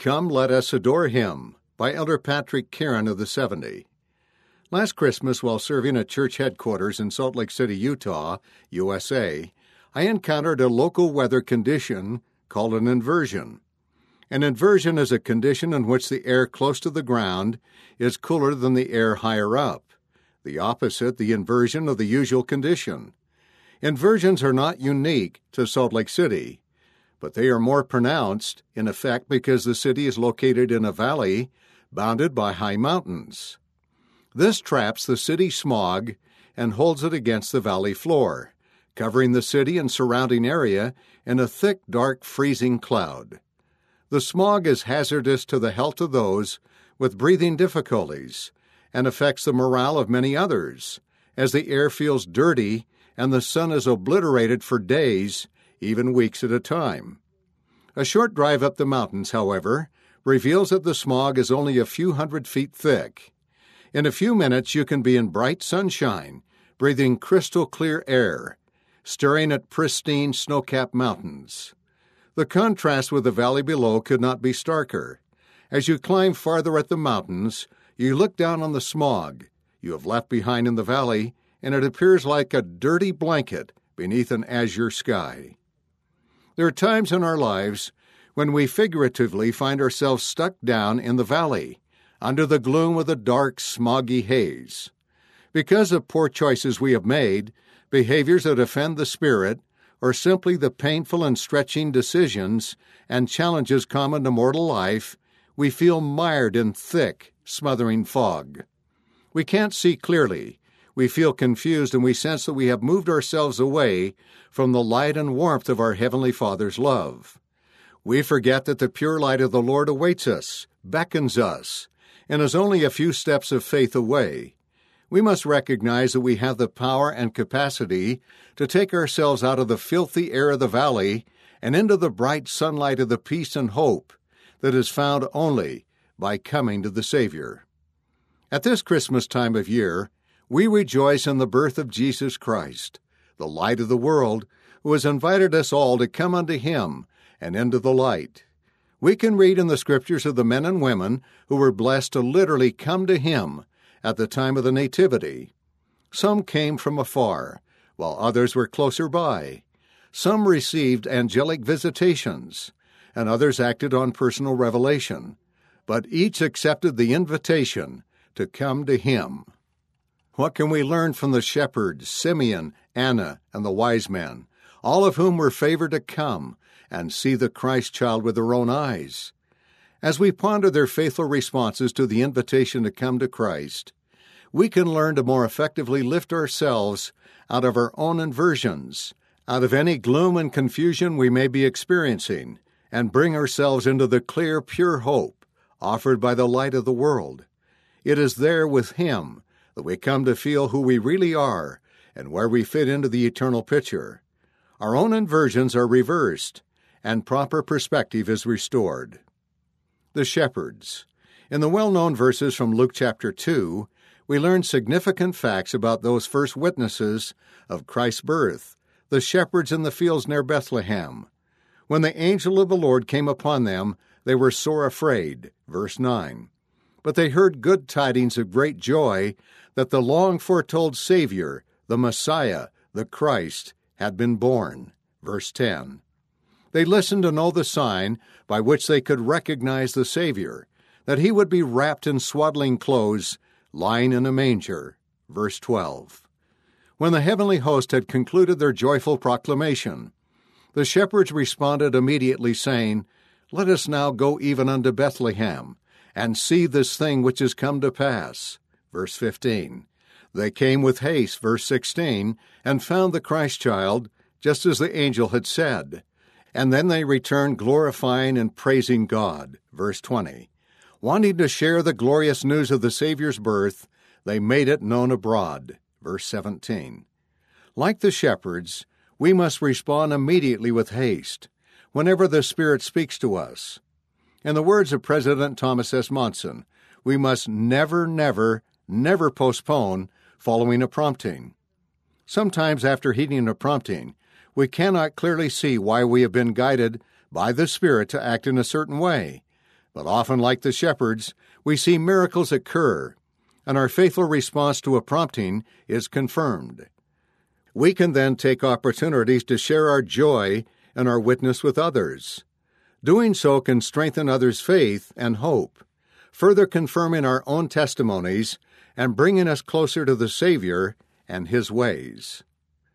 Come, Let Us Adore Him by Elder Patrick Karen of the 70. Last Christmas, while serving at church headquarters in Salt Lake City, Utah, USA, I encountered a local weather condition called an inversion. An inversion is a condition in which the air close to the ground is cooler than the air higher up, the opposite, the inversion of the usual condition. Inversions are not unique to Salt Lake City, but they are more pronounced, in effect, because the city is located in a valley bounded by high mountains. This traps the city smog and holds it against the valley floor, covering the city and surrounding area in a thick, dark, freezing cloud. The smog is hazardous to the health of those with breathing difficulties and affects the morale of many others, as the air feels dirty and the sun is obliterated for days, even weeks at a time. A short drive up the mountains, however, reveals that the smog is only a few hundred feet thick. In a few minutes you can be in bright sunshine, breathing crystal clear air, staring at pristine snow-capped mountains. The contrast with the valley below could not be starker. As you climb farther at the mountains, you look down on the smog you have left behind in the valley, and it appears like a dirty blanket beneath an azure sky. There are times in our lives when we figuratively find ourselves stuck down in the valley, under the gloom of the dark, smoggy haze. Because of poor choices we have made, behaviors that offend the spirit, or simply the painful and stretching decisions and challenges common to mortal life, we feel mired in thick, smothering fog. We can't see clearly. We feel confused, and we sense that we have moved ourselves away from the light and warmth of our Heavenly Father's love. We forget that the pure light of the Lord awaits us, beckons us, and is only a few steps of faith away. We must recognize that we have the power and capacity to take ourselves out of the filthy air of the valley and into the bright sunlight of the peace and hope that is found only by coming to the Savior. At this Christmas time of year, we rejoice in the birth of Jesus Christ, the light of the world, who has invited us all to come unto Him and into the light. We can read in the Scriptures of the men and women who were blessed to literally come to Him at the time of the Nativity. Some came from afar, while others were closer by. Some received angelic visitations, and others acted on personal revelation. But each accepted the invitation to come to Him. What can we learn from the shepherds, Simeon, Anna, and the wise men, all of whom were favored to come and see the Christ child with their own eyes? As we ponder their faithful responses to the invitation to come to Christ, we can learn to more effectively lift ourselves out of our own inversions, out of any gloom and confusion we may be experiencing, and bring ourselves into the clear, pure hope offered by the light of the world. It is there with Him that we come to feel who we really are and where we fit into the eternal picture. Our own inversions are reversed, and proper perspective is restored. The shepherds. In the well-known verses from Luke chapter 2, we learn significant facts about those first witnesses of Christ's birth, the shepherds in the fields near Bethlehem. When the angel of the Lord came upon them, they were sore afraid. Verse 9. But they heard good tidings of great joy that the long-foretold Savior, the Messiah, the Christ, had been born. Verse 10. They listened to know the sign by which they could recognize the Savior, that He would be wrapped in swaddling clothes, lying in a manger. Verse 12. When the heavenly host had concluded their joyful proclamation, the shepherds responded immediately, saying, Let us now go even unto Bethlehem, and see this thing which is come to pass. Verse 15. They came with haste, verse 16, and found the Christ child, just as the angel had said. And then they returned glorifying and praising God. Verse 20. Wanting to share the glorious news of the Savior's birth, they made it known abroad. Verse 17. Like the shepherds, we must respond immediately with haste whenever the Spirit speaks to us. In the words of President Thomas S. Monson, we must never, never, never postpone following a prompting. Sometimes after heeding a prompting, we cannot clearly see why we have been guided by the Spirit to act in a certain way, But often, like the shepherds, we see miracles occur, and our faithful response to a prompting is confirmed. We can then take opportunities to share our joy and our witness with others. Doing so can strengthen others' faith and hope, further confirming our own testimonies and bringing us closer to the Savior and His ways.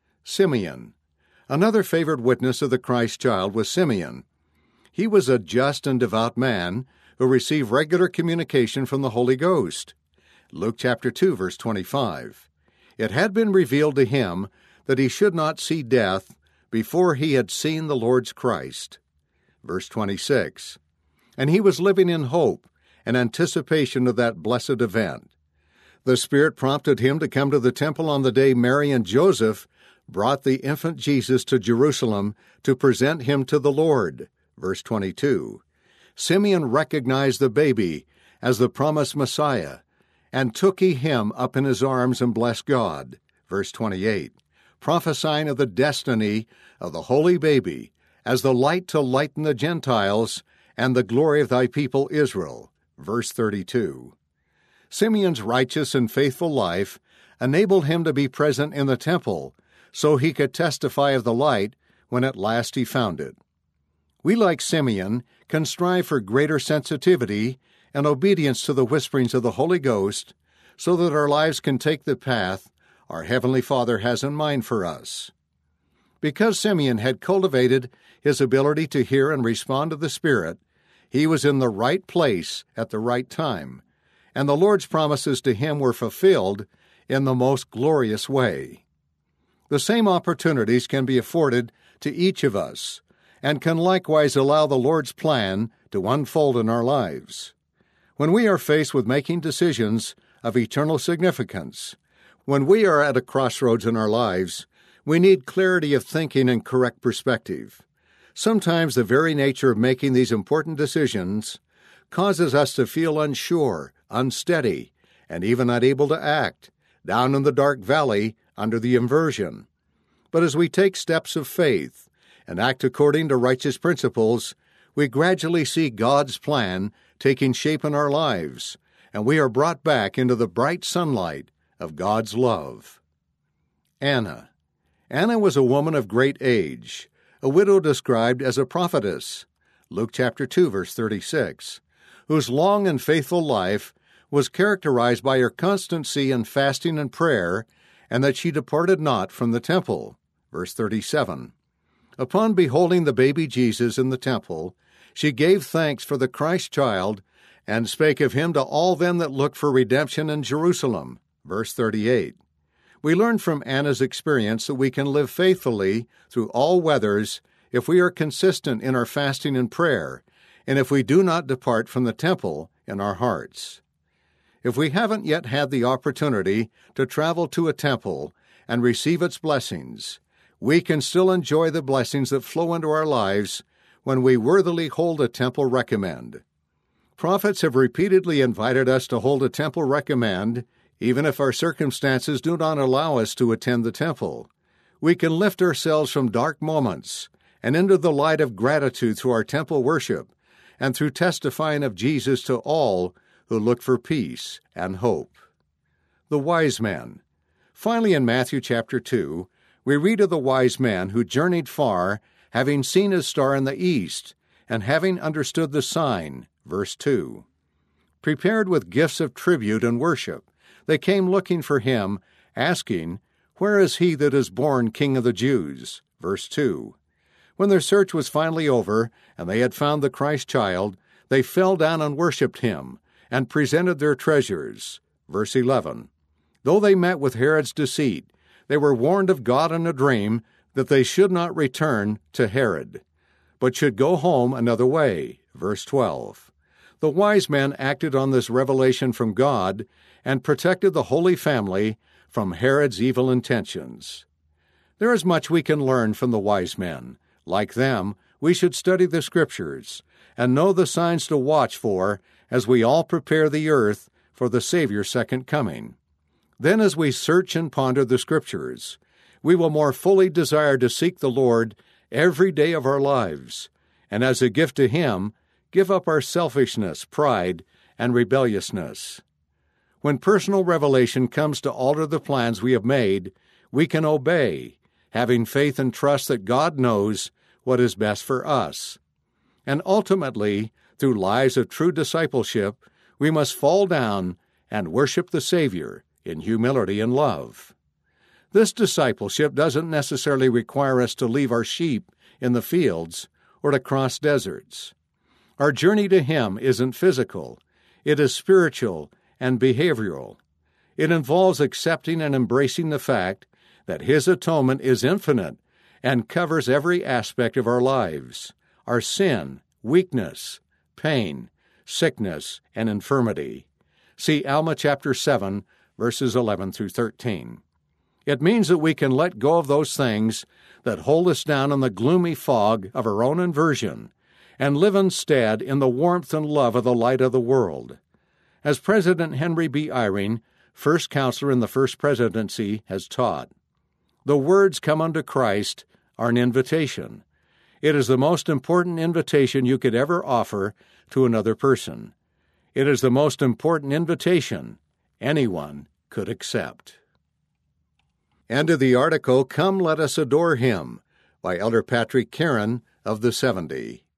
Simeon. Another favored witness of the Christ child was Simeon. He was a just and devout man who received regular communication from the Holy Ghost. Luke chapter 2, verse 25. It had been revealed to him that he should not see death before he had seen the Lord's Christ. Verse 26. And he was living in hope and anticipation of that blessed event. The Spirit prompted him to come to the temple on the day Mary and Joseph brought the infant Jesus to Jerusalem to present him to the Lord. Verse 22. Simeon recognized the baby as the promised Messiah, and took he him up in his arms and blessed God. Verse 28. Prophesying of the destiny of the holy baby as the light to lighten the Gentiles and the glory of thy people Israel. Verse 32. Simeon's righteous and faithful life enabled him to be present in the temple so he could testify of the light when at last he found it. We, like Simeon, can strive for greater sensitivity and obedience to the whisperings of the Holy Ghost so that our lives can take the path our Heavenly Father has in mind for us. Because Simeon had cultivated his ability to hear and respond to the Spirit, he was in the right place at the right time, and the Lord's promises to him were fulfilled in the most glorious way. The same opportunities can be afforded to each of us, and can likewise allow the Lord's plan to unfold in our lives. When we are faced with making decisions of eternal significance, when we are at a crossroads in our lives, we need clarity of thinking and correct perspective. Sometimes the very nature of making these important decisions causes us to feel unsure, unsteady, and even unable to act, down in the dark valley under the inversion. But as we take steps of faith and act according to righteous principles, we gradually see God's plan taking shape in our lives, and we are brought back into the bright sunlight of God's love. Anna. Anna was a woman of great age, a widow described as a prophetess, Luke chapter 2, verse 36, whose long and faithful life was characterized by her constancy in fasting and prayer, and that she departed not from the temple, verse 37. Upon beholding the baby Jesus in the temple, she gave thanks for the Christ child, and spake of him to all them that looked for redemption in Jerusalem, verse 38. We learn from Anna's experience that we can live faithfully through all weathers if we are consistent in our fasting and prayer, and if we do not depart from the temple in our hearts. If we haven't yet had the opportunity to travel to a temple and receive its blessings, we can still enjoy the blessings that flow into our lives when we worthily hold a temple recommend. Prophets have repeatedly invited us to hold a temple recommend, even if our circumstances do not allow us to attend the temple. We can lift ourselves from dark moments and into the light of gratitude through our temple worship and through testifying of Jesus to all who look for peace and hope. The wise men. Finally, in Matthew chapter 2, we read of the wise man who journeyed far, having seen his star in the east, and having understood the sign, verse 2. Prepared with gifts of tribute and worship, they came looking for him, asking, Where is he that is born King of the Jews? Verse 2. When their search was finally over, and they had found the Christ child, they fell down and worshipped him, and presented their treasures. Verse 11. Though they met with Herod's deceit, they were warned of God in a dream that they should not return to Herod, but should go home another way. Verse 12. The wise men acted on this revelation from God and protected the Holy Family from Herod's evil intentions. There is much we can learn from the wise men. Like them, we should study the Scriptures and know the signs to watch for as we all prepare the earth for the Savior's second coming. Then as we search and ponder the Scriptures, we will more fully desire to seek the Lord every day of our lives, and as a gift to Him, give up our selfishness, pride, and rebelliousness. When personal revelation comes to alter the plans we have made, we can obey, having faith and trust that God knows what is best for us. And ultimately, through lives of true discipleship, we must fall down and worship the Savior in humility and love. This discipleship doesn't necessarily require us to leave our sheep in the fields or to cross deserts. Our journey to Him isn't physical. It is spiritual and behavioral. It involves accepting and embracing the fact that His atonement is infinite and covers every aspect of our lives, our sin, weakness, pain, sickness, and infirmity. See Alma chapter 7, verses 11 through 13. It means that we can let go of those things that hold us down in the gloomy fog of our own inversion and live instead in the warmth and love of the light of the world. As President Henry B. Eyring, first counselor in the First Presidency, has taught, the words "Come unto Christ" are an invitation. It is the most important invitation you could ever offer to another person. It is the most important invitation anyone could accept. End of the article, Come Let Us Adore Him, by Elder Patrick Kieran of the 70.